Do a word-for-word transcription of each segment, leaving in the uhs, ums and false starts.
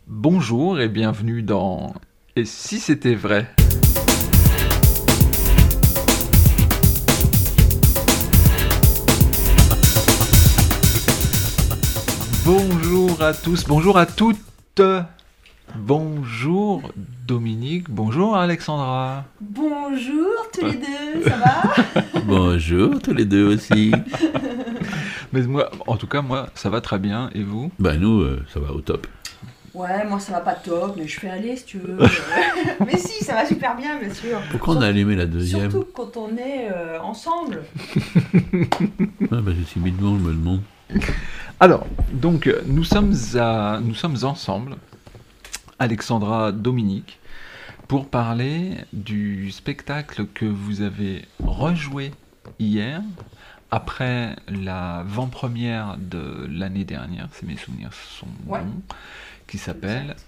Bonjour et bienvenue dans Et si c'était vrai? Bonjour à tous, bonjour à toutes. Bonjour Dominique, bonjour Alexandra. Bonjour tous les deux, ça va? Bonjour tous les deux aussi. Mais moi, en tout cas, moi, ça va très bien. Et vous? Bah nous, euh, ça va au top. Ouais, moi ça va pas top, mais je fais aller si tu veux. Mais si, ça va super bien, bien sûr. Pourquoi on a allumé la deuxième? Surtout quand on est euh, ensemble. Ah bah je suis mis devant, je me demande. Alors, donc, nous sommes, à, nous sommes ensemble, Alexandra, Dominique, pour parler du spectacle que vous avez rejoué hier, après l'avant-première de l'année dernière, si mes souvenirs sont Ouais. bons, qui s'appelle Exact.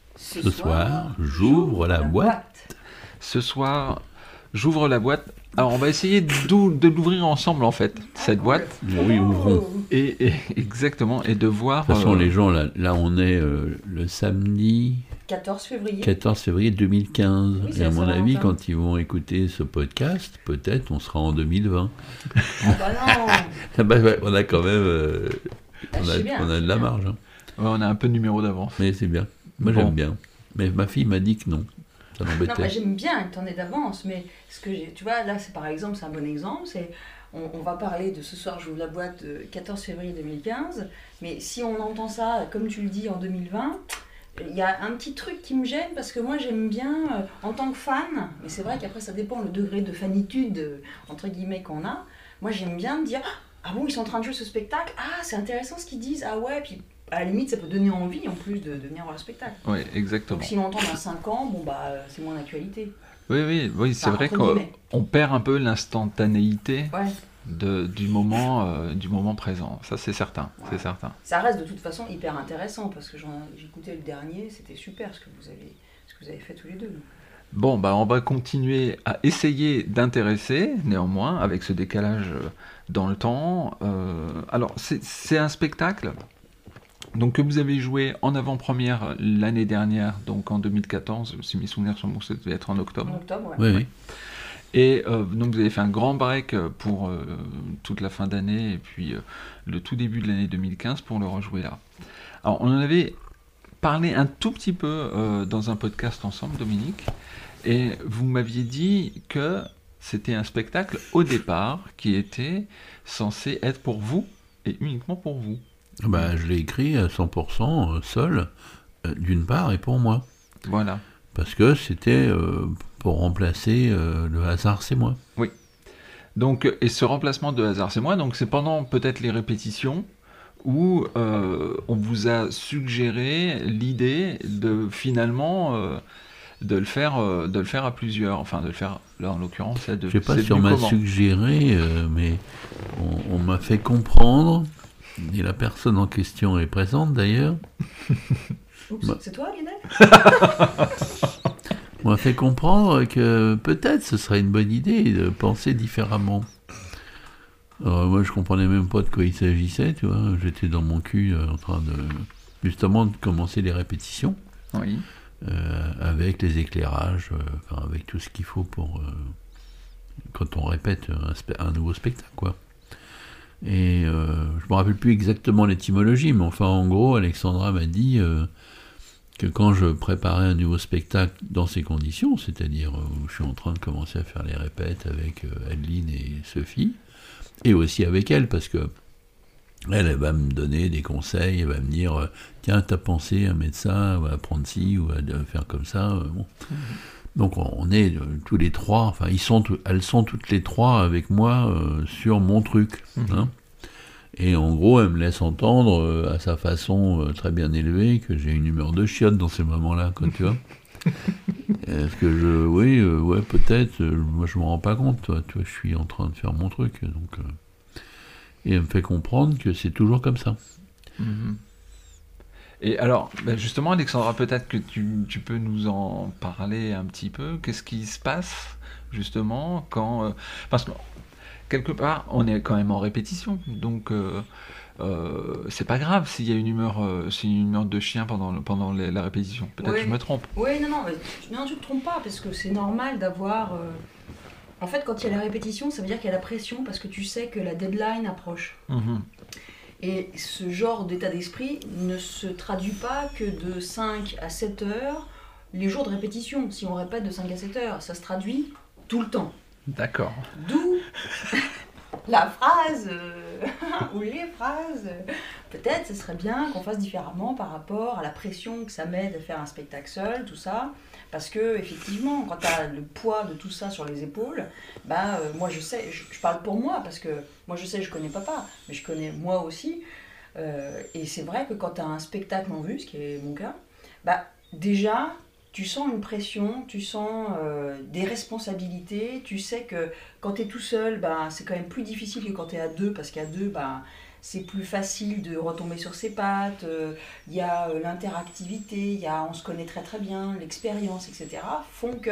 Ce soir, j'ouvre la boîte. Ce soir, j'ouvre la boîte. Alors, on va essayer d'ou- de l'ouvrir ensemble, en fait, cette boîte. Oui, ouvrons. Oh. Et, et- exactement, et de voir... De toute façon, euh, les gens, là, là on est euh, le samedi quatorze février. quatorze février deux mille quinze. Oui, c'est Et à la mon Saint-Valentin. avis, quand ils vont écouter ce podcast, peut-être on sera en deux mille vingt. Ah bah non. Ah bah, ouais, on a quand même euh, Ah, on, je a, sais bien, on a je de sais la bien. marge. Hein. ouais, on a un peu de numéro d'avance. Mais c'est bien. Moi, Bon. j'aime bien. Mais ma fille m'a dit que non. Ça Non, m'embêtait. bah, j'aime bien que t'en aies d'avance, mais ce que j'ai, tu vois, là, c'est par exemple, c'est un bon exemple, c'est, on, on va parler de ce soir, j'ouvre la boîte de quatorze février deux mille quinze, mais si on entend ça, comme tu le dis, en deux mille vingt, il y a un petit truc qui me gêne, parce que moi, j'aime bien, euh, en tant que fan, mais c'est vrai qu'après, ça dépend le degré de fanitude, euh, entre guillemets, qu'on a, moi, j'aime bien me dire, ah bon, ils sont en train de jouer ce spectacle, ah, c'est intéressant ce qu'ils disent, ah ouais, puis à la limite, ça peut donner envie, en plus, de, de venir voir le spectacle. Oui, exactement. Donc si l'on entend dans cinq ans, bon bah euh, c'est moins d'actualité. Oui, oui, oui, c'est Enfin, vrai entre qu'on guillemets. on perd un peu l'instantanéité Ouais. de, du, moment, euh, du moment présent. Ça, c'est certain, Ouais. c'est certain. Ça reste de toute façon hyper intéressant parce que j'en- j'ai écouté le dernier, c'était super ce que vous avez, ce que vous avez fait tous les deux. Bon, bah, on va continuer à essayer d'intéresser, néanmoins, avec ce décalage euh, dans le temps. Euh, alors, c'est c'est un spectacle donc, que vous avez joué en avant-première l'année dernière, donc en deux mille quatorze, si mes souvenirs sont bons, ça devait être en En octobre. octobre, ouais. Oui, oui. Et euh, donc vous avez fait un grand break pour euh, toute la fin d'année et puis euh, le tout début de l'année deux mille quinze pour le rejouer là. Alors on en avait parlé un tout petit peu euh, dans un podcast ensemble, Dominique, et vous m'aviez dit que c'était un spectacle au départ qui était censé être pour vous et uniquement pour vous. Bah, je l'ai écrit à cent pour cent seul, euh, d'une part, et pour moi. Voilà. Parce que c'était euh, pour remplacer euh, le hasard, c'est moi. Donc, et ce remplacement de hasard, c'est moi, donc c'est pendant peut-être les répétitions où euh, on vous a suggéré l'idée de finalement euh, de le faire, euh, de le faire à plusieurs, enfin de le faire là en l'occurrence, c'est de. Je sais pas c'est si on venu m'a comment suggéré, euh, mais on, on m'a fait comprendre, et la personne en question est présente d'ailleurs, Oups, Bah. c'est toi Lionel? on m'a fait comprendre que peut-être ce serait une bonne idée de penser différemment. Alors moi je comprenais même pas de quoi il s'agissait, tu vois, j'étais dans mon cul euh, en train de justement de commencer les répétitions. Oui. Euh, avec les éclairages, euh, enfin, avec tout ce qu'il faut pour euh, quand on répète un, spe- un nouveau spectacle, quoi. Et euh, je me rappelle plus exactement l'étymologie, mais enfin en gros, Alexandra m'a dit euh, que quand je préparais un nouveau spectacle dans ces conditions, c'est-à-dire euh, où je suis en train de commencer à faire les répètes avec euh, Adeline et Sophie, et aussi avec elle, parce que elle, elle va me donner des conseils, elle va me dire euh, tiens, t'as pensé à mettre ça, ou à prendre ci, ou à de- faire comme ça. euh, bon. Donc on, on est euh, tous les trois, enfin ils sont, tout- elles sont toutes les trois avec moi euh, sur mon truc. Mhm. Hein. Et en gros, elle me laisse entendre euh, à sa façon euh, très bien élevée que j'ai une humeur de chiotte dans ces moments-là, quoi, tu vois. Est-ce que je, oui, euh, ouais, peut-être. euh, moi, je me rends pas compte, toi, tu vois, je suis en train de faire mon truc, donc. euh, Et elle me fait comprendre que c'est toujours comme ça. Mhm. Et alors, ben justement, Alexandra, peut-être que tu, tu peux nous en parler un petit peu. Qu'est-ce qui se passe justement quand, euh, parce que quelque part, on est quand même en répétition, donc. Euh, euh, c'est pas grave s'il y a une humeur, euh, s'il y a une humeur de chien pendant, le- pendant les- la répétition. Peut-être Oui. que je me trompe. Oui, non, non, mais tu, non, tu te trompes pas, parce que c'est normal d'avoir... euh, En fait, quand il y a la répétition, ça veut dire qu'il y a la pression, parce que tu sais que la deadline approche. Mhm. Et ce genre d'état d'esprit ne se traduit pas que de cinq à sept heures les jours de répétition. Si on répète de cinq à sept heures, ça se traduit tout le temps. D'accord. D'où la phrase, euh, ou les phrases. euh, Peut-être ce serait bien qu'on fasse différemment par rapport à la pression que ça met de faire un spectacle seul, tout ça. Parce que, effectivement, quand tu as le poids de tout ça sur les épaules, bah, euh, moi je sais, je, je parle pour moi, parce que moi je sais, je connais papa, mais je connais moi aussi. Euh, et c'est vrai que quand tu as un spectacle en vue, ce qui est mon cas, bah, déjà, tu sens une pression, tu sens euh, des responsabilités, tu sais que quand tu es tout seul, bah, c'est quand même plus difficile que quand tu es à deux, parce qu'à deux, bah, c'est plus facile de retomber sur ses pattes, euh, il y a euh, l'interactivité, il y a, on se connaît très très bien, l'expérience, et cetera, font que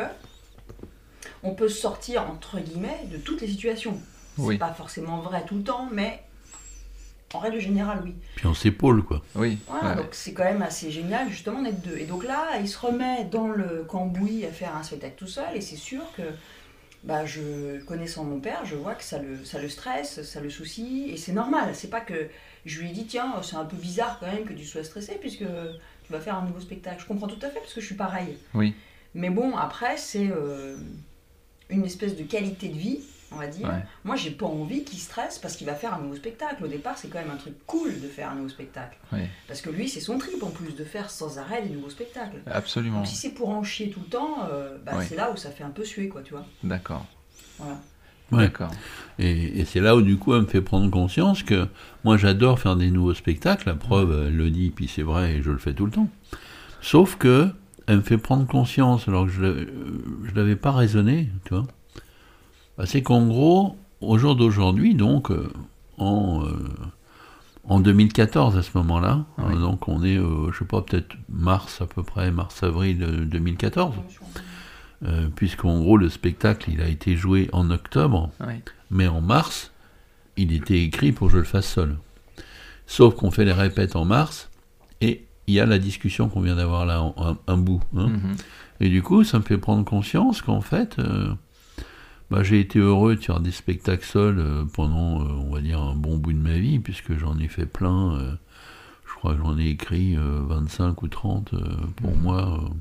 on peut sortir, entre guillemets, de toutes les situations. C'est Oui. pas forcément vrai tout le temps, mais en règle générale, oui. Puis on s'épaule, quoi. Oui. Voilà, ouais. donc c'est quand même assez génial justement d'être deux. Et donc là, il se remet dans le cambouis à faire un spectacle tout seul, et c'est sûr que, bah, je connaissant mon père, je vois que ça le, ça le stresse, ça le soucie, et c'est normal. C'est pas que je lui ai dit, tiens, c'est un peu bizarre quand même que tu sois stressé puisque tu vas faire un nouveau spectacle. Je comprends tout à fait parce que je suis pareil. Oui. Mais bon, après, c'est euh, une espèce de qualité de vie, on va dire. Ouais. Moi, j'ai pas envie qu'il stresse parce qu'il va faire un nouveau spectacle. Au départ, c'est quand même un truc cool de faire un nouveau spectacle. Oui. Parce que lui, c'est son trip en plus de faire sans arrêt des nouveaux spectacles. Absolument. Donc si c'est pour en chier tout le temps, euh, bah, Ouais. c'est là où ça fait un peu suer, quoi, tu vois. D'accord. Voilà. Ouais. D'accord. Et, et c'est là où du coup elle me fait prendre conscience que moi j'adore faire des nouveaux spectacles, la preuve elle le dit, puis c'est vrai et je le fais tout le temps. Sauf que elle me fait prendre conscience, alors que je ne l'avais pas raisonné, tu vois. Bah, c'est qu'en gros, au jour d'aujourd'hui, donc euh, en, euh, en deux mille quatorze à ce moment-là, Oui. euh, donc on est, euh, je sais pas, peut-être mars à peu près, mars-avril euh, deux mille quatorze, euh, puisqu'en gros le spectacle il a été joué en octobre. Oui. Mais en mars, il était écrit pour que je le fasse seul. Sauf qu'on fait les répètes en mars, et il y a la discussion qu'on vient d'avoir là, en- un, un bout. hein. Mhm. Et du coup, ça me fait prendre conscience qu'en fait, euh, bah, j'ai été heureux de faire des spectacles seuls euh, pendant, euh, on va dire, un bon bout de ma vie, puisque j'en ai fait plein. euh, je crois que j'en ai écrit euh, vingt-cinq ou trente euh, pour Mhm. moi euh,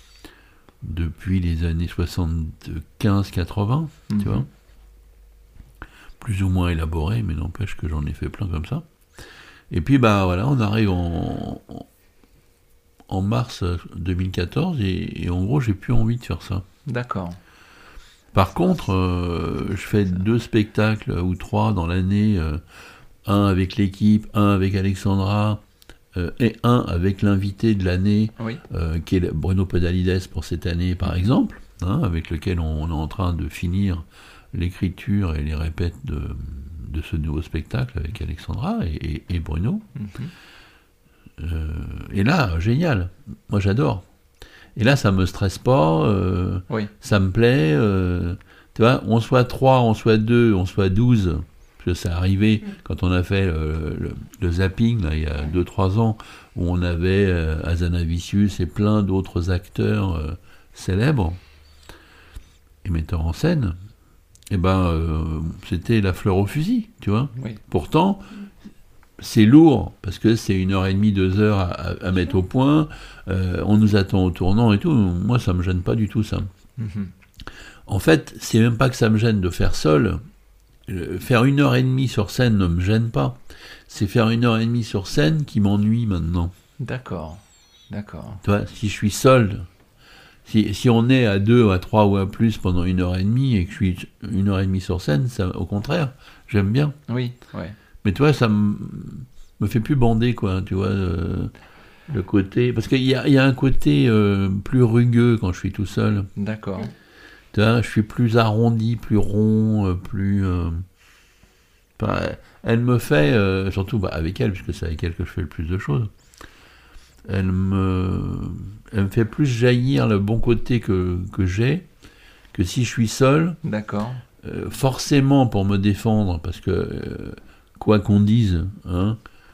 depuis les années soixante-quinze quatre-vingts, Mhm. tu vois. Plus ou moins élaboré, mais n'empêche que j'en ai fait plein comme ça. Et puis, bah voilà, on arrive en, en, en mars deux mille quatorze, et, et en gros, j'ai plus envie de faire ça. D'accord. Par contre, euh, je fais deux spectacles ou trois dans l'année, euh, un avec l'équipe, un avec Alexandra, euh, et un avec l'invité de l'année, Oui. euh, qui est le- Bruno Podalides pour cette année, par exemple, hein, avec lequel on, on est en train de finir l'écriture et les répètes de, de ce nouveau spectacle avec Alexandra et, et- et Bruno. Mhm. Euh, et là, génial, moi j'adore. Et là, ça me stresse pas, euh, Oui. ça me plaît. euh, tu vois, on soit trois, on soit deux, on soit douze, parce que ça arrivait Mm. quand on a fait le, le- le zapping, là, il y a deux trois ans, où on avait euh, Hazanavicius et plein d'autres acteurs euh, célèbres et metteurs en scène. Et ben, euh, c'était la fleur au fusil, tu vois. Oui. Pourtant, c'est lourd, parce que c'est une heure et demie, deux heures à, à- à mettre au point, euh, on nous attend au tournant et tout. Moi, ça me gêne pas du tout, ça. Mhm. En fait, c'est même pas que ça me gêne de faire seul. Euh, Faire une heure et demie sur scène ne me gêne pas. C'est faire une heure et demie sur scène qui m'ennuie maintenant. D'accord. D'accord. Tu vois, si je suis seul, si, si on est à deux, à trois ou à plus pendant une heure et demie et que je suis une heure et demie sur scène, ça, au contraire, j'aime bien. Oui. Ouais. Mais tu vois, ça me, me fait plus bander, quoi, tu vois, euh, le côté... Parce qu'il y a, il y a un côté euh, plus rugueux quand je suis tout seul. D'accord. Tu vois, je suis plus arrondi, plus rond, euh, plus... euh, enfin, elle me fait, euh, surtout bah, avec elle, puisque c'est avec elle que je fais le plus de choses, elle me, elle me fait plus jaillir le bon côté que, que j'ai, que si je suis seul, D'accord. euh, forcément pour me défendre, parce que... euh, quoi qu'on dise, hein,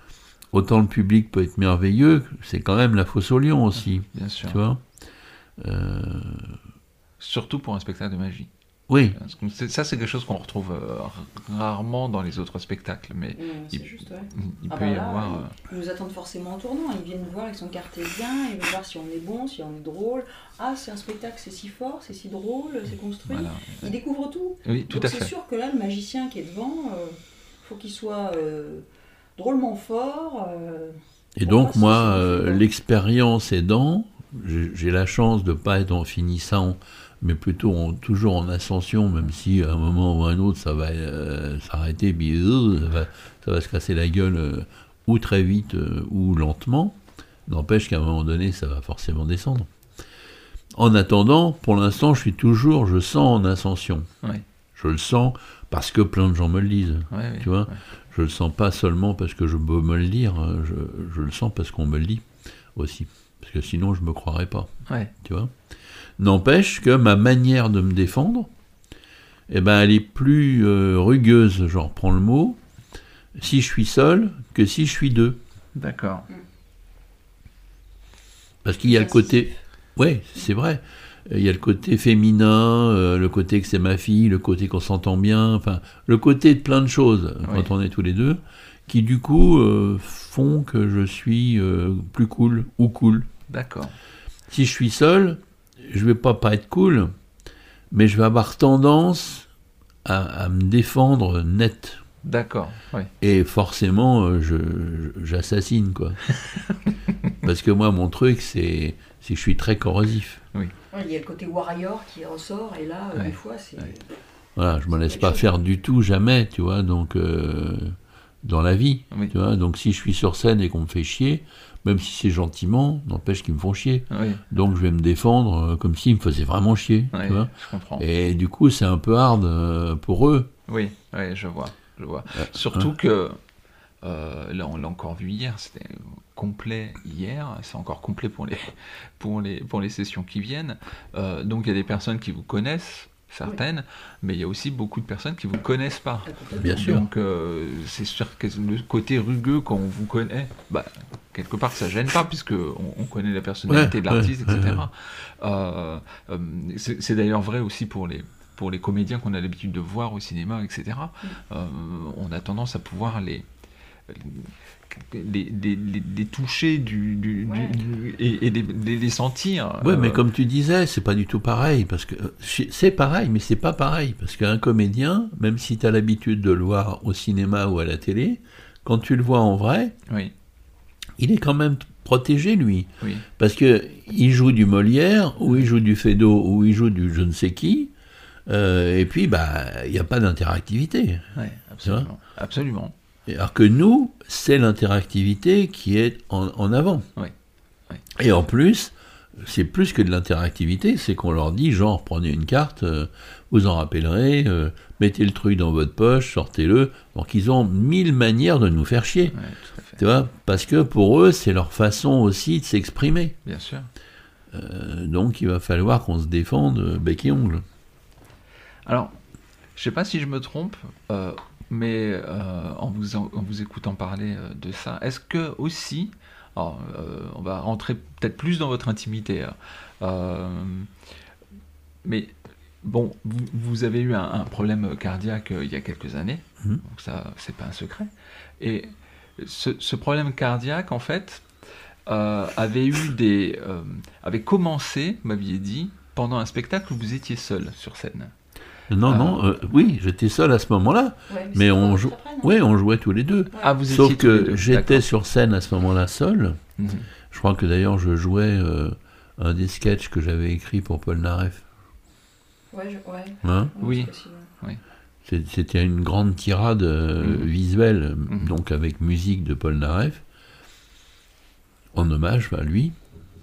autant le public peut être merveilleux, c'est quand même la fosse au lion aussi. Bien sûr. Tu vois euh... Surtout pour un spectacle de magie. Oui. Ça, c'est quelque chose qu'on retrouve euh, rarement dans les autres spectacles, mais mmh, il, juste, ouais. il ah peut bah y là, avoir... Ils, euh... ils nous attendent forcément en tournant, ils viennent nous voir avec son cartésien, ils veulent voir si on est bon, si on est drôle. Ah, c'est un spectacle, c'est si fort, c'est si drôle, c'est construit. Voilà. Ils découvrent tout. Oui, tout Donc à c'est fait. sûr que là, le magicien qui est devant, il euh, faut qu'il soit euh, drôlement fort. Euh, Et donc, moi, euh, c'est l'expérience aidant, j'ai la chance de ne pas être en finissant, mais plutôt en, toujours en ascension, même si à un moment ou à un autre ça va euh, s'arrêter, puis euh, ça, va, ça va se casser la gueule euh, ou très vite euh, ou lentement. N'empêche qu'à un moment donné ça va forcément descendre. En attendant, pour l'instant je suis toujours, je sens en ascension. Ouais. Je le sens parce que plein de gens me le disent. Ouais, tu vois, ouais. Je le sens pas seulement parce que je peux me le dire, je, je le sens parce qu'on me le dit aussi. Parce que sinon je me croirais pas. Ouais. Tu vois. N'empêche que ma manière de me défendre, eh ben, elle est plus euh, rugueuse, je reprends le mot, si je suis seul que si je suis deux. D'accord. Parce qu'il y a le côté... Oui, c'est vrai. Il y a le côté féminin, euh, le côté que c'est ma fille, le côté qu'on s'entend bien, enfin, le côté de plein de choses, oui. Quand on est tous les deux, qui du coup euh, font que je suis euh, plus cool ou cool. D'accord. Si je suis seul, je vais pas pas être cool, mais je vais avoir tendance à, à me défendre net. D'accord, oui. Et forcément, je, j'assassine, quoi. Parce que moi, mon truc, c'est, c'est que je suis très corrosif. Oui. Il y a le côté warrior qui ressort, et là, ouais. Des fois, c'est... Ouais. Voilà, je me laisse pas chose. faire du tout, jamais, tu vois, donc, euh, dans la vie, oui. Tu vois. Donc, si je suis sur scène et qu'on me fait chier, même si c'est gentiment, n'empêche qu'ils me font chier. Oui. Donc, je vais me défendre euh, comme s'ils me faisaient vraiment chier, oui, tu vois. Je comprends. Et du coup, c'est un peu hard euh, pour eux. Oui, oui, je vois. Je vois. Euh, Surtout hein. que, euh, là on l'a encore vu hier, c'était complet hier, c'est encore complet pour les, pour les, pour les sessions qui viennent. Euh, donc il y a des personnes qui vous connaissent, certaines, oui. Mais il y a aussi beaucoup de personnes qui ne vous connaissent pas. Bien sûr. Donc euh, c'est sûr que le côté rugueux quand on vous connaît, bah, quelque part ça ne gêne pas puisque on, on connaît la personnalité ouais, de l'artiste, ouais, et cetera. Ouais. Euh, euh, c'est, c'est d'ailleurs vrai aussi pour les... pour les comédiens qu'on a l'habitude de voir au cinéma, et cetera, mmh. euh, on a tendance à pouvoir les, les, les, les, les toucher du, du, ouais. du, et, et les, les sentir. Oui, euh... mais comme tu disais, c'est pas du tout pareil, parce que c'est pareil, mais c'est pas pareil, parce qu'un comédien, même si tu as l'habitude de le voir au cinéma ou à la télé, quand tu le vois en vrai, oui. il est quand même protégé, lui. Oui. Parce que il joue du Molière, ou il joue du Feydeau, ou il joue du je ne sais qui, Euh, et puis, bah, il n'y a pas d'interactivité. Oui, absolument. absolument. Alors que nous, c'est l'interactivité qui est en, en avant. Oui. Oui. Et en plus, c'est plus que de l'interactivité, c'est qu'on leur dit, genre, prenez une carte, euh, vous en rappellerez, euh, mettez le truc dans votre poche, sortez-le. Donc, ils ont mille manières de nous faire chier. Oui, tout à fait. Tu vois, parce que pour eux, c'est leur façon aussi de s'exprimer. Bien sûr. Euh, donc, il va falloir qu'on se défende bec et ongle. Alors, je ne sais pas si je me trompe, euh, mais euh, en, vous, en, en vous écoutant parler euh, de ça, est-ce que aussi, alors, euh, on va rentrer peut-être plus dans votre intimité, euh, mais bon, vous, vous avez eu un, un problème cardiaque euh, il y a quelques années, mmh. Donc ça, c'est pas un secret, et ce, ce problème cardiaque, en fait, euh, avait eu des, euh, avait commencé, vous m'aviez dit, pendant un spectacle où vous étiez seul sur scène. Non, euh... non, euh, oui, j'étais seul à ce moment-là, ouais, mais, mais on, jou... ouais, on jouait tous les deux. Ah, vous Sauf étiez que tous les deux. J'étais D'accord. sur scène à ce moment-là seul. Mm-hmm. Je crois que d'ailleurs je jouais euh, un des sketchs que j'avais écrit pour Paul Naref. Ouais, je... ouais. Hein oui. oui. C'était une grande tirade euh, mm-hmm. visuelle, mm-hmm. donc avec musique de Paul Naref, en hommage à lui.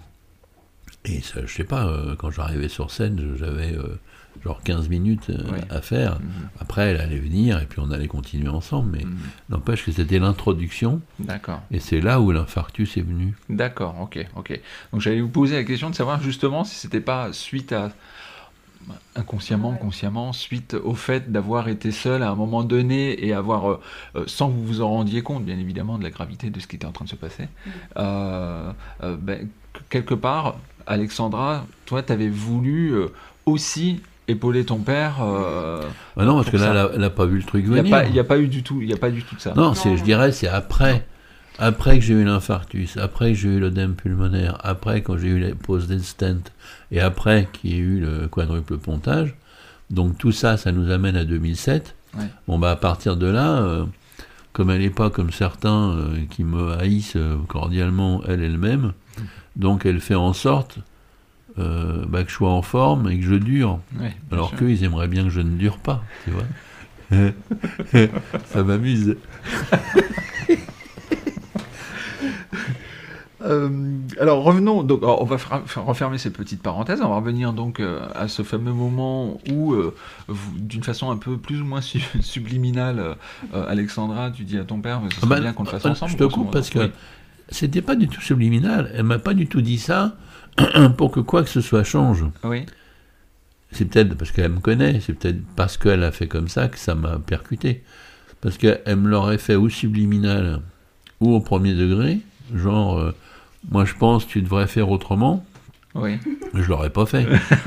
Et ça, je sais pas, euh, quand j'arrivais sur scène, j'avais euh, genre quinze minutes euh, oui. à faire. Mm-hmm. Après, elle allait venir et puis on allait continuer ensemble. Mais mm-hmm. n'empêche que c'était l'introduction. D'accord. Et c'est là où l'infarctus est venu. D'accord, ok, ok. Donc j'allais vous poser la question de savoir justement si c'était pas suite à, Inconsciemment, Ouais. consciemment, suite au fait d'avoir été seul à un moment donné et avoir, euh, euh, sans que vous vous en rendiez compte, bien évidemment, de la gravité de ce qui était en train de se passer, Mm. euh, euh, ben, quelque part, Alexandra, toi, tu avais voulu euh, aussi épauler ton père. Euh, Ah non, parce pour que là, ça. elle a- elle n'a pas vu le truc Il n'y a, venir. pas- il y a pas eu du tout, il y a pas du tout de ça. Non, Non. c'est, je dirais, c'est après. Après que j'ai eu l'infarctus, après que j'ai eu l'œdème pulmonaire, après quand j'ai eu la pose des stents, et après qu'il y ait eu le quadruple pontage. Donc tout ça, ça nous amène à deux mille sept. Ouais. Bon, bah à partir de là, euh, comme elle n'est pas comme certains euh, qui me haïssent euh, cordialement, elle elle-même, donc elle fait en sorte euh, bah, que je sois en forme et que je dure. Ouais, bien Alors sûr. qu'eux, ils aimeraient bien que je ne dure pas, tu vois. Ça m'amuse. Euh, alors revenons, donc alors, on va fra- fa- refermer ces petites parenthèses, on va revenir donc euh, à ce fameux moment où, euh, vous- d'une façon un peu plus ou moins su- subliminale, euh, Alexandra, tu dis à ton père, ce serait Ah bah, bien qu'on le fasse euh, ensemble. Je te grosso coupe modo. parce que Oui. c'était pas du tout subliminal. Elle m'a pas du tout dit ça pour que quoi que ce soit change. Oui, C'est peut-être parce qu'elle me connaît, c'est peut-être parce qu'elle a fait comme ça que ça m'a percuté. Parce qu'elle me l'aurait fait ou subliminal ou au premier degré, genre, euh, moi je pense que tu devrais faire autrement, oui, je l'aurais pas fait.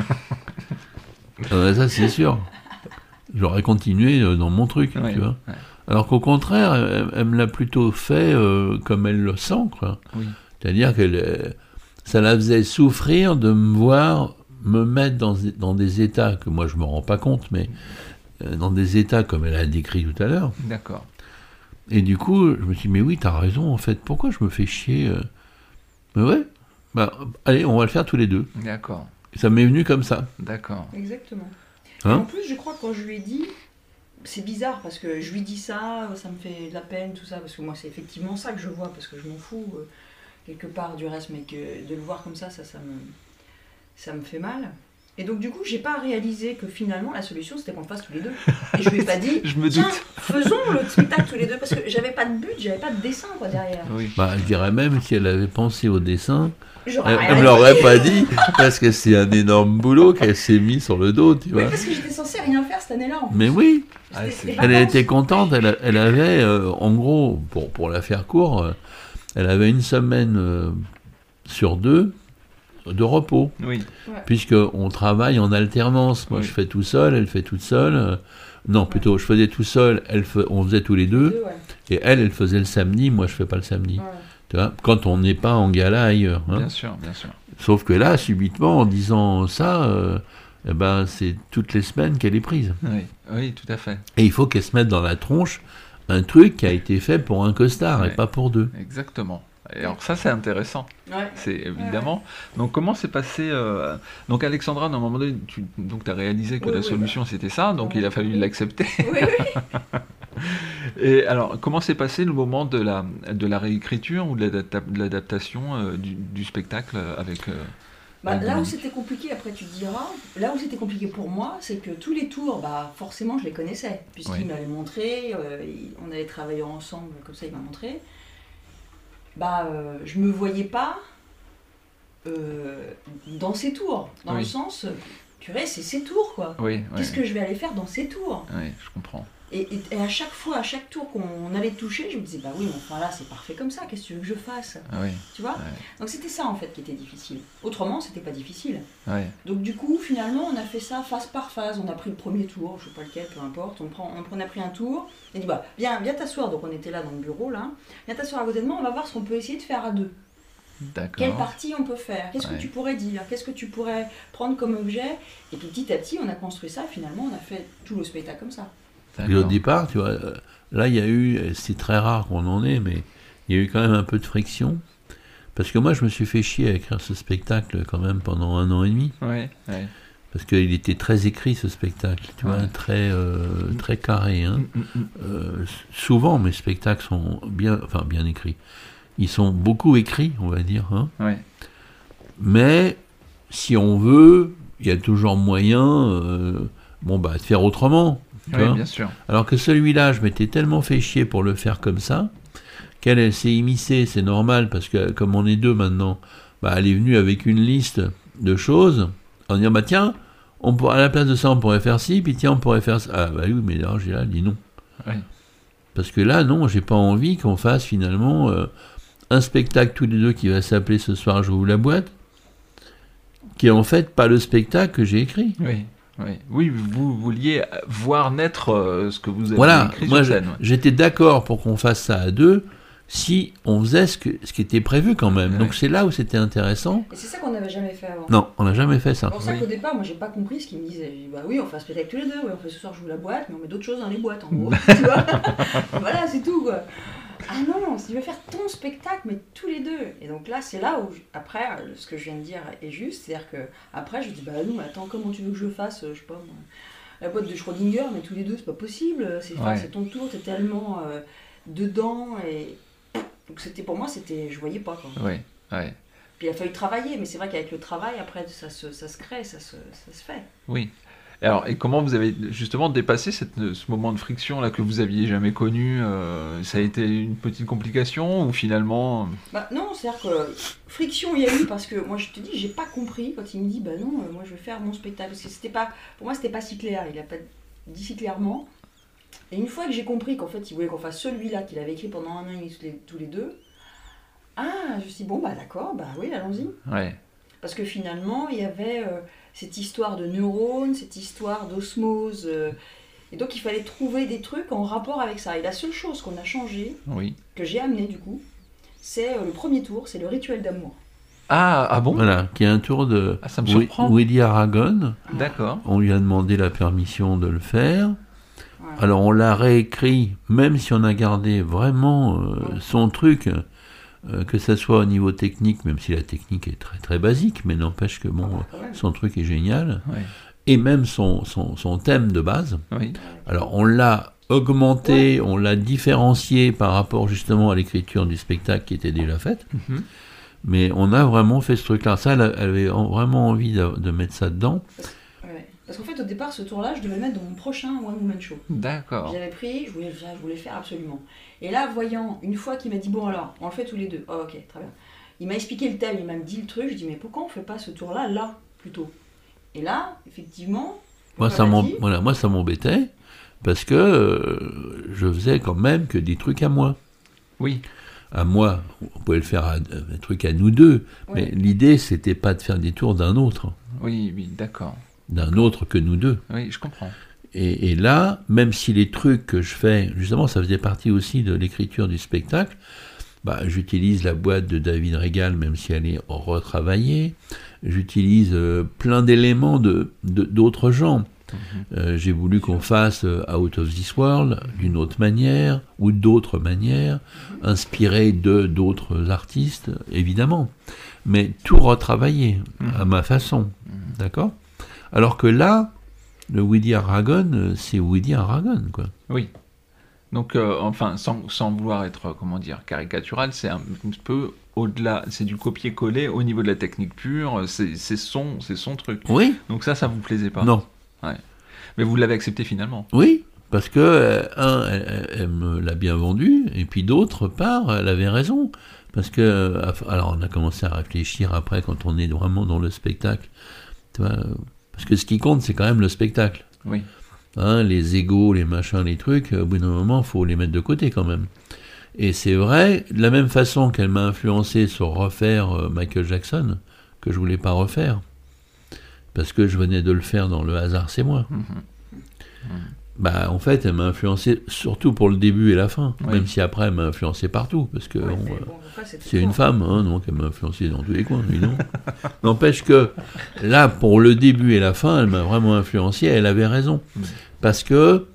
Euh, ça c'est sûr. J'aurais continué euh, dans mon truc, Ouais, tu vois. ouais. Alors qu'au contraire, elle, elle me l'a plutôt fait euh, comme elle le sent, quoi. Oui. C'est-à-dire que euh, ça la faisait souffrir de me voir me mettre dans, dans des états que moi je me rends pas compte, mais euh, dans des états comme elle a décrit tout à l'heure. D'accord. Et du coup, je me suis dit, mais oui, t'as raison, en fait, pourquoi je me fais chier euh Mais ouais, bah, allez, on va le faire tous les deux. D'accord. Et ça m'est venu comme ça. D'accord. Exactement. Hein En plus, je crois que quand je lui ai dit, c'est bizarre parce que je lui dis ça, ça me fait de la peine, tout ça, parce que moi c'est effectivement ça que je vois, parce que je m'en fous euh, quelque part du reste, mais que de le voir comme ça, ça, ça me, ça me fait mal. Et donc du coup, j'ai pas réalisé que finalement la solution c'était qu'on le fasse tous les deux. Et je lui ai pas dit, Je me tiens, doute. faisons le spectacle tous les deux, parce que j'avais pas de but, j'avais pas de dessin quoi derrière. Oui. Bah, je dirais même, si elle avait pensé au dessin, J'aurais elle, rien elle me dit. l'aurait pas dit, parce que c'est un énorme boulot qu'elle s'est mis sur le dos, tu Oui, vois. parce que j'étais censée rien faire cette année-là. En fait. Mais oui, Ah, C'était- c'est c'était elle vacances. était contente, elle, a- elle avait, euh, en gros, pour, pour la faire court, euh, elle avait une semaine euh, sur deux de repos, Oui. puisqu'on travaille en alternance. Moi, Oui. je fais tout seul, elle fait toute seule. euh, non, plutôt, je faisais tout seul, elle fe- on faisait tous les deux, Deux, ouais. et elle, elle faisait le samedi, moi, je fais pas le samedi. Ouais. Tu vois, quand on n'est pas en gala ailleurs. Hein. Bien sûr, bien sûr. Sauf que là, subitement, en disant ça, euh, eh ben, c'est toutes les semaines qu'elle est prise. Oui, oui, tout à fait. Et il faut qu'elle se mette dans la tronche un truc qui a été fait pour un costard Ouais. et pas pour deux. Exactement. Et alors ça, c'est intéressant. Ouais. C'est évidemment. Donc comment s'est passé euh, Donc Alexandra, à un moment donné, tu donc as réalisé que Oui, la oui, solution c'était ça, donc Ouais. il a fallu l'accepter. Oui, oui. Et alors comment s'est passé le moment de la de la réécriture ou de l'adapta- de l'adaptation euh, du, du spectacle avec euh, Bah, avec là où Dominique. c'était compliqué, après tu te diras, là où c'était compliqué pour moi, c'est que tous les tours, bah, forcément je les connaissais, puisqu'il Oui. m'avait montré, euh, il- on avait travaillé ensemble, comme ça il m'a montré. Bah, euh, je me voyais pas euh, dans ces tours, dans Oui. le sens, purée, c'est ces tours quoi. Oui, oui, Qu'est-ce que je vais aller faire dans ces tours? oui, je comprends. Et, et- et à chaque fois, à chaque tour qu'on allait toucher, je me disais, bah oui, mais enfin là c'est parfait comme ça, qu'est-ce que tu veux que je fasse? Ah oui, Tu vois? ouais, Donc c'était ça en fait qui était difficile. Autrement, c'était pas difficile. ouais, Donc du coup, finalement, on a fait ça phase par phase. On a pris le premier tour, je sais pas lequel, peu importe. On, prend, on a pris un tour. On a dit, bah, viens, viens t'asseoir. Donc on était là dans le bureau, là. Viens t'asseoir à côté de moi, on va voir ce qu'on peut essayer de faire à deux. Quelle d'accord. partie on peut faire? Qu'est-ce Ouais. que tu pourrais dire? Qu'est-ce que tu pourrais prendre comme objet? Et puis petit à petit, on a construit ça. Finalement, on a fait tout le spectacle comme ça. Et au D'accord. départ, tu vois, euh, là, il y a eu, c'est très rare qu'on en ait, mais il y a eu quand même un peu de friction. Parce que moi, je me suis fait chier à écrire ce spectacle quand même pendant un an et demi. Ouais, ouais. Parce qu'il était très écrit, ce spectacle, tu vois, Ouais. très, euh, très carré. Hein. Mm, mm, mm. Euh, souvent, mes spectacles sont bien, enfin, bien écrits. Ils sont beaucoup écrits, on va dire. Hein. Ouais, Mais, si on veut, il y a toujours moyen euh, bon, bah, de faire autrement. Tu ouais, vois. bien sûr. Alors que celui-là, je m'étais tellement fait chier pour le faire comme ça, qu'elle, elle s'est immiscée, c'est normal, parce que comme on est deux maintenant, bah, elle est venue avec une liste de choses, en disant, bah tiens, on pour, à la place de ça, on pourrait faire ci, puis tiens, on pourrait faire ça. Ah bah oui, mais là, j'ai là, dit non. Oui. Parce que là, non, j'ai pas envie qu'on fasse finalement euh, un spectacle tous les deux qui va s'appeler Ce soir, j'ouvre la boîte, qui est en fait pas le spectacle que j'ai écrit. Oui. Oui, oui, vous vouliez voir naître euh, ce que vous avez Voilà, écrit moi sur scène. Ouais. j'étais d'accord pour qu'on fasse ça à deux, si on faisait ce, que, ce qui était prévu quand même. Ouais. Donc c'est là où c'était intéressant. Et c'est ça qu'on n'avait jamais fait avant. Non, on n'a jamais fait ça. C'est pour ça Oui. qu'au départ, moi j'ai pas compris ce qu'ils me disaient. J'ai dit, bah oui, on fait un spectacle tous les deux, oui, on fait Ce soir, j'ouvre la boîte, mais on met d'autres choses dans les boîtes en gros. Tu vois. Voilà, c'est tout quoi. Ah non, si tu veux faire ton spectacle, mais tous les deux. Et donc là, c'est là où, je- après, ce que je viens de dire est juste. C'est-à-dire que après, je dis, bah non, mais attends, comment tu veux que je fasse, je sais pas, moi, la boîte de Schrödinger, mais tous les deux, c'est pas possible. C'est, enfin, Ouais. c'est ton tour, t'es tellement euh, dedans. Et donc c'était pour moi, c'était, je voyais pas quoi. Oui, oui, Puis il a fallu travailler, mais c'est vrai qu'avec le travail, après, ça se, ça se crée, ça se, ça se fait. oui. Et alors, et comment vous avez justement dépassé cette, ce moment de friction là que vous aviez jamais connu euh, Ça a été une petite complication ou finalement Bah non, c'est-à-dire que friction il y a eu parce que moi je te dis, j'ai pas compris quand il me dit bah non, euh, moi je vais faire mon spectacle parce que c'était pas, pour moi c'était pas si clair, il a pas dit si clairement. Et une fois que j'ai compris qu'en fait il voulait qu'on fasse celui-là qu'il avait écrit pendant un an et demi tous les, tous les deux, ah je me suis dit bon bah d'accord, bah oui allons-y. Ouais, Parce que finalement il y avait euh, cette histoire de neurones, cette histoire d'osmose. euh, et donc il fallait trouver des trucs en rapport avec ça. Et la seule chose qu'on a changé, oui. que j'ai amené du coup, c'est euh, le premier tour, c'est le rituel d'amour. Ah, ah bon Voilà, qui est un tour de Ah, ça me Wi- surprend. Willy Aragon. D'accord. On lui a demandé la permission de le faire. Voilà. Alors on l'a réécrit, même si on a gardé vraiment euh, son truc, euh, que ça soit au niveau technique, même si la technique est très très basique, mais n'empêche que bon, Ah bah, quand même. son truc est génial. Ouais. Et même son, son, son thème de base. Oui. Alors on l'a augmenté, on l'a différencié par rapport justement à l'écriture du spectacle qui était déjà faite, Mhm. mais on a vraiment fait ce truc-là. Ça, elle avait vraiment envie de, de mettre ça dedans. Ouais. Parce qu'en fait, au départ, ce tour-là, je devais le mettre dans mon prochain One Woman Show. D'accord. J'avais pris, je voulais, le faire- je voulais le faire absolument. Et là, voyant, une fois qu'il m'a dit, bon alors, on le fait tous les deux. Oh, ok, très bien. Il m'a expliqué le thème, il m'a dit le truc, je dis, mais pourquoi on fait pas ce tour-là, là, plutôt? Et là, effectivement, Moi, comme ça elle a m'em- dit, voilà, moi, ça m'embêtait, parce que euh, je faisais quand même que des trucs à moi. Oui. À moi, on pouvait le faire à, un truc à nous deux, Ouais. mais l'idée, c'était pas de faire des tours d'un autre, Oui, oui, d'accord. d'un autre que nous deux. Oui, je comprends. Et, et là, même si les trucs que je fais, justement, ça faisait partie aussi de l'écriture du spectacle, bah, j'utilise la boîte de David Régal, même si elle est retravaillée. J'utilise euh, plein d'éléments de, de, d'autres gens. Mhm. Euh, j'ai voulu qu'on fasse euh, Out of This World d'une autre manière, ou d'autres manières, inspiré de d'autres artistes, évidemment. Mais tout retravaillé, Mhm. à ma façon. D'accord ? Alors que là, le Willy Aragon, euh, c'est Willy Aragon, quoi. Oui. Donc, euh, enfin, sans, sans vouloir être, euh, comment dire, caricatural, c'est un, un peu au-delà, c'est du copier-coller au niveau de la technique pure, c'est, c'est, son, c'est son truc. Oui ? Donc ça, ça vous plaisait pas? Non. Mais vous l'avez accepté finalement? Oui, parce que, euh, un, elle, elle me l'a bien vendu, et puis d'autre part, elle avait raison. Parce que, euh, alors on a commencé à réfléchir après, quand on est vraiment dans le spectacle. Tu vois, parce que ce qui compte, c'est quand même le spectacle. Oui. Hein, les égos, les machins, les trucs, au bout d'un moment, il faut les mettre de côté quand même. Et c'est vrai, de la même façon qu'elle m'a influencé sur refaire euh, Michael Jackson, que je voulais pas refaire. Parce que je venais de le faire dans Le hasard, c'est moi. Mhm. Bah, en fait, elle m'a influencé surtout pour le début et la fin, Oui. même si après elle m'a influencé partout, parce que ouais, bon, mais euh, bon, après, c'est c'est tout une fort. femme, hein, donc elle m'a influencé dans tous les coins, évidemment. N'empêche que là, pour le début et la fin, elle m'a vraiment influencé, elle avait raison. Mm. Parce que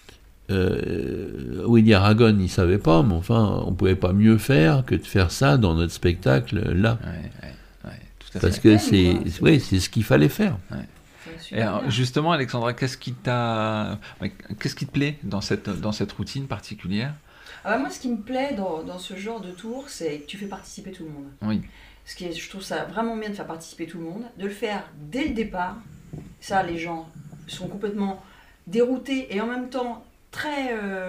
euh, Willy Aragon, il savait pas, mais enfin, on pouvait pas mieux faire que de faire ça dans notre spectacle là. Ouais, ouais, ouais, tout à Parce fait. que thème, c'est, quoi. oui, c'est ce qu'il fallait faire. C'est Et super alors, bien. justement, Alexandra, qu'est-ce qui t'a, ouais, qu'est-ce qui te plaît dans cette, dans cette routine particulière? Ah bah moi, ce qui me plaît dans, dans ce genre de tour, c'est que tu fais participer tout le monde. Oui. Ce qui est, je trouve ça vraiment bien de faire participer tout le monde, de le faire dès le départ. Ça, les gens sont complètement déroutés et en même temps très, euh,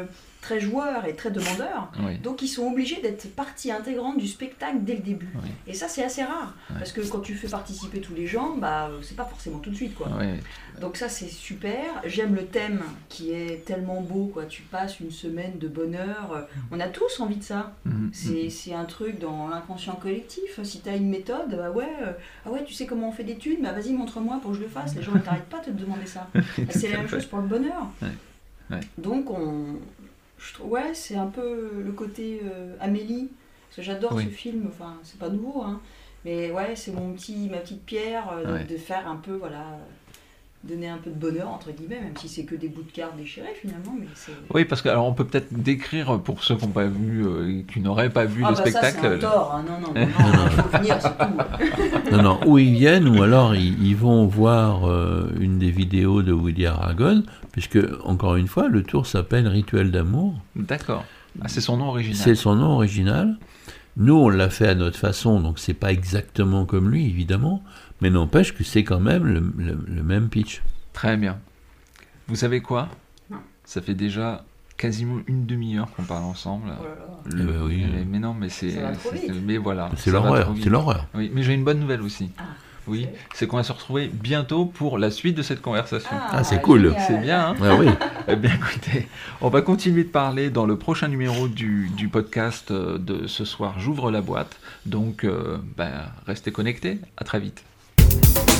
très joueurs et très demandeurs. Oui. Donc ils sont obligés d'être partie intégrante du spectacle dès le début. Oui. Et ça c'est assez rare. Ouais. Parce que quand tu fais participer tous les gens, bah, c'est pas forcément tout de suite. Quoi. Oui. Donc ça c'est super. J'aime le thème qui est tellement beau. Quoi. Tu passes une semaine de bonheur. On a tous envie de ça. Mhm. C'est, c'est un truc dans l'inconscient collectif. Si tu as une méthode, bah ouais, euh, ah ouais, tu sais comment on fait des thunes, bah vas-y montre-moi pour que je le fasse. Les gens ne t'arrêtent pas de te demander ça. C'est la même chose pour le bonheur. Ouais. Ouais. Donc on... Je trouve, ouais, c'est un peu le côté euh, Amélie, parce que j'adore Oui. ce film, enfin, c'est pas nouveau, hein, mais ouais, c'est mon petit, ma petite pierre euh, de, Ouais. de faire un peu, voilà, donner un peu de bonheur, entre guillemets, même si c'est que des bouts de cartes déchirés finalement, mais c'est... Oui, parce que alors on peut peut-être décrire pour ceux qui n'ont pas vu euh, et qui n'auraient pas vu Ah le bah spectacle. ça, c'est un tort, hein, non, non, non, non, il faut venir, c'est tout. Non, non, ou ils viennent, ou alors ils, ils vont voir euh, une des vidéos de Woody Harrelson, puisque, encore une fois, le tour s'appelle Rituel d'amour. D'accord. Ah, c'est son nom original. C'est son nom original. Nous, on l'a fait à notre façon, donc c'est pas exactement comme lui, évidemment, mais n'empêche que c'est quand même le, le- le même pitch. Très bien. Vous savez quoi? Non. Ça fait déjà quasiment une demi-heure qu'on parle ensemble. Oh là là. Le- Eh ben oui. mais, mais non, mais c'est. Ça va trop c'est- vite. Mais voilà. C'est ça va l'horreur, trop vite. c'est l'horreur. Oui, mais j'ai une bonne nouvelle aussi. Ah, Oui, c'est- c'est qu'on va se retrouver bientôt pour la suite de cette conversation. Ah, c'est cool. génial. C'est bien, hein? Ah oui. Eh bien, écoutez, on va continuer de parler dans le prochain numéro du, du podcast euh, de ce soir. J'ouvre la boîte. Donc, euh, ben, restez connectés. À très vite.